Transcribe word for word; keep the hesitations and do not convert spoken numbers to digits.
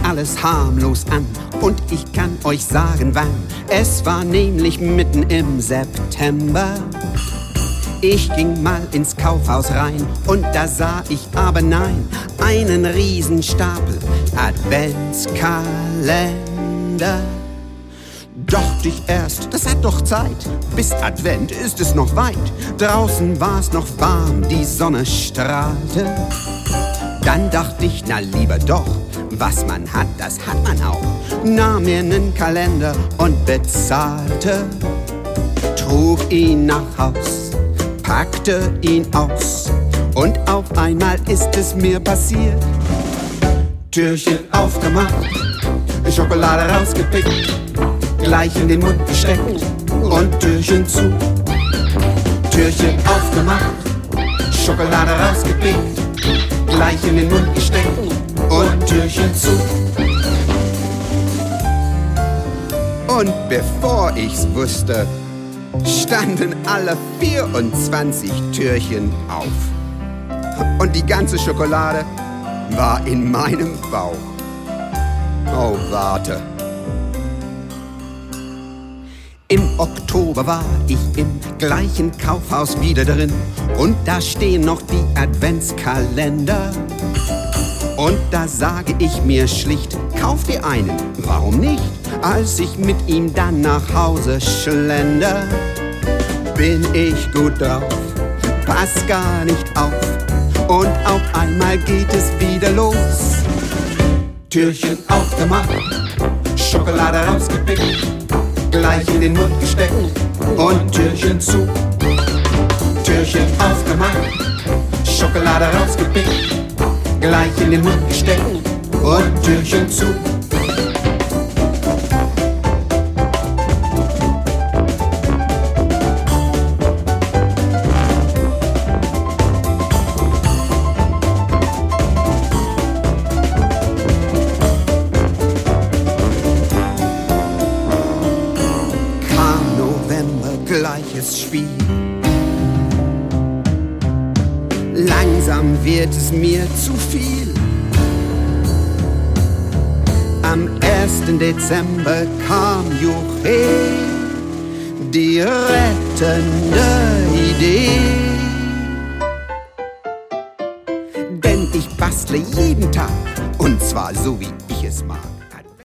alles harmlos an und ich kann euch sagen wann. Es war nämlich mitten im September. Ich ging mal ins Kaufhaus rein und da sah ich aber nein, einen Riesenstapel Adventskalender. Dachte ich erst, das hat doch Zeit, bis Advent ist es noch weit. Draußen war's noch warm, die Sonne strahlte. Dann dachte ich, na lieber doch, was man hat, das hat man auch. Nahm mir nen Kalender und bezahlte, trug ihn nach Haus, packte ihn aus und auf einmal ist es mir passiert. Türchen aufgemacht, Schokolade rausgepickt, gleich in den Mund gesteckt und Türchen zu. Türchen aufgemacht, Schokolade rausgepickt, gleich in den Mund gesteckt und Türchen zu. Und bevor ich's wusste, standen alle vierundzwanzig Türchen auf. Und die ganze Schokolade war in meinem Bauch. Oh, warte. Im Oktober war ich im gleichen Kaufhaus wieder drin und da stehen noch die Adventskalender. Und da sage ich mir schlicht, kauf dir einen, warum nicht? Als ich mit ihm dann nach Hause schlender, bin ich gut drauf, pass gar nicht auf und auf einmal geht es wieder los. Türchen aufgemacht, Schokolade rausgepickt, gleich in den Mund gesteckt und Türchen zu. Türchen aufgemacht, Schokolade rausgepickt, gleich in den Mund gesteckt und Türchen zu. Gleiches Spiel. Langsam wird es mir zu viel. Am ersten Dezember kam Juche, die rettende Idee. Denn ich bastle jeden Tag und zwar so wie ich es mag.